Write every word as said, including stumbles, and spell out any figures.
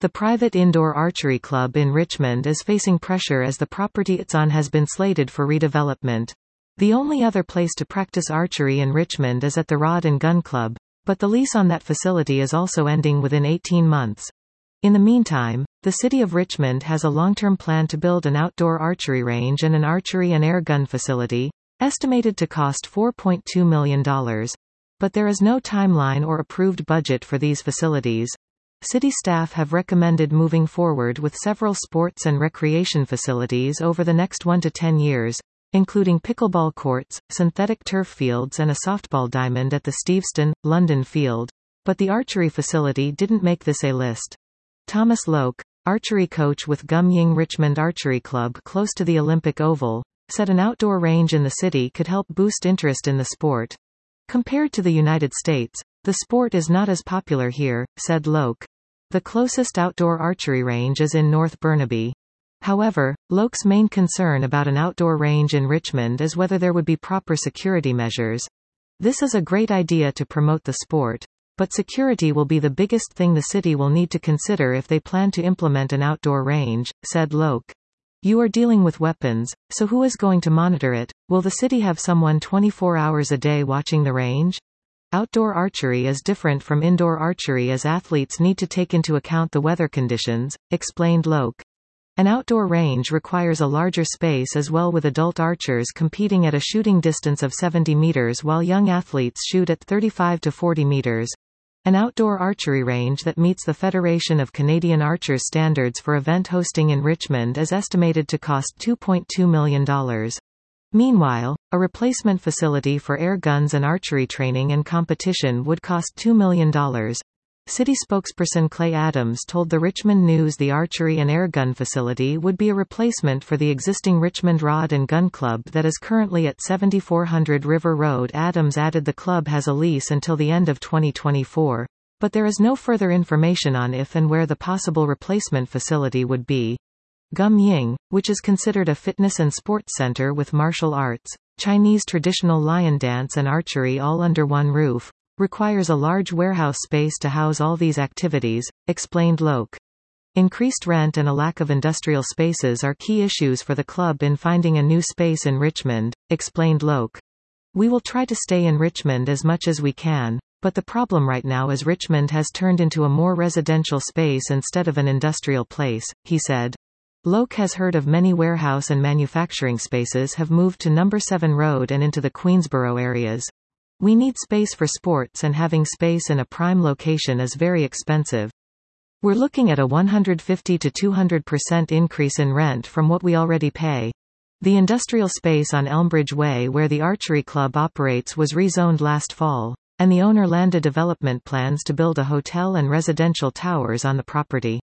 The private indoor archery club in Richmond is facing pressure as the property it's on has been slated for redevelopment. The only other place to practice archery in Richmond is at the Rod and Gun Club, but the lease on that facility is also ending within eighteen months. In the meantime, the City of Richmond has a long-term plan to build an outdoor archery range and an archery and air gun facility, estimated to cost four point two million dollars. But there is no timeline or approved budget for these facilities. City staff have recommended moving forward with several sports and recreation facilities over the next one to ten years, including pickleball courts, synthetic turf fields and a softball diamond at the Steveston, London field, but the archery facility didn't make this A list. Thomas Loke, archery coach with Gum Ying Richmond Archery Club close to the Olympic Oval, said an outdoor range in the city could help boost interest in the sport. Compared to the United States, the sport is not as popular here, said Loke. The closest outdoor archery range is in North Burnaby. However, Loke's main concern about an outdoor range in Richmond is whether there would be proper security measures. This is a great idea to promote the sport, but security will be the biggest thing the city will need to consider if they plan to implement an outdoor range, said Loke. You are dealing with weapons, so who is going to monitor it? Will the city have someone twenty-four hours a day watching the range? Outdoor archery is different from indoor archery as athletes need to take into account the weather conditions, explained Loke. An outdoor range requires a larger space as well, with adult archers competing at a shooting distance of seventy meters while young athletes shoot at thirty-five to forty meters. An outdoor archery range that meets the Federation of Canadian Archers standards for event hosting in Richmond is estimated to cost two point two million dollars. Meanwhile, a replacement facility for air guns and archery training and competition would cost two million dollars. City spokesperson Clay Adams told the Richmond News the archery and air gun facility would be a replacement for the existing Richmond Rod and Gun Club that is currently at seventy-four hundred River Road. Adams added the club has a lease until the end of twenty twenty-four, but there is no further information on if and where the possible replacement facility would be. Gum Ying, which is considered a fitness and sports center with martial arts, Chinese traditional lion dance and archery all under one roof, requires a large warehouse space to house all these activities, explained Loke. Increased rent and a lack of industrial spaces are key issues for the club in finding a new space in Richmond, explained Loke. We will try to stay in Richmond as much as we can, but the problem right now is Richmond has turned into a more residential space instead of an industrial place, he said. Loke has heard of many warehouse and manufacturing spaces have moved to Number seven Road and into the Queensborough areas. We need space for sports, and having space in a prime location is very expensive. We're looking at a one hundred fifty to two hundred percent increase in rent from what we already pay. The industrial space on Elmbridge Way where the archery club operates was rezoned last fall, and the owner landed development plans to build a hotel and residential towers on the property.